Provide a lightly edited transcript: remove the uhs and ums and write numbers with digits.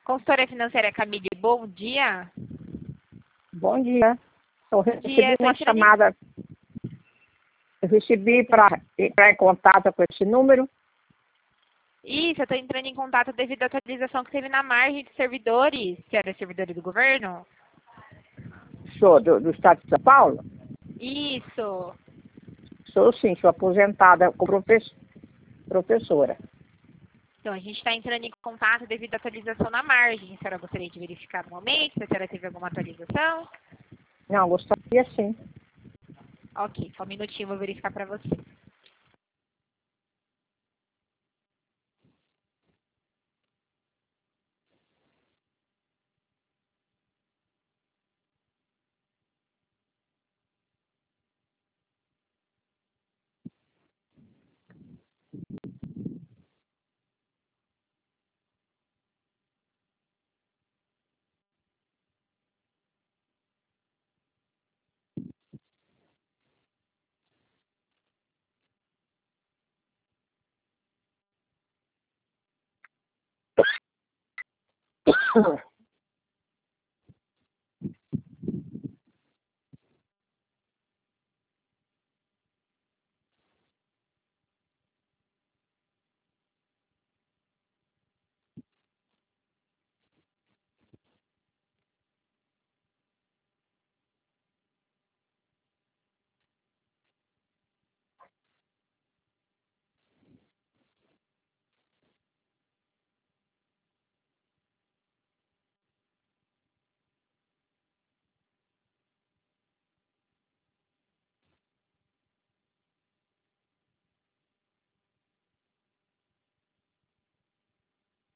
Consultoria financeira Camille, bom dia. Bom dia. Eu Bom recebi dia, uma chamada. Eu recebi para entrar em contato com esse número. Isso, eu estou entrando em contato devido à atualização que teve na margem de servidores. Você era servidora do governo? Sou do estado de São Paulo? Isso. Sou sim, sou aposentada como professora. Então, a gente está entrando em contato devido à atualização na margem. A senhora gostaria de verificar no momento se a senhora teve alguma atualização? Não, gostaria sim. Ok, só um minutinho, vou verificar para você.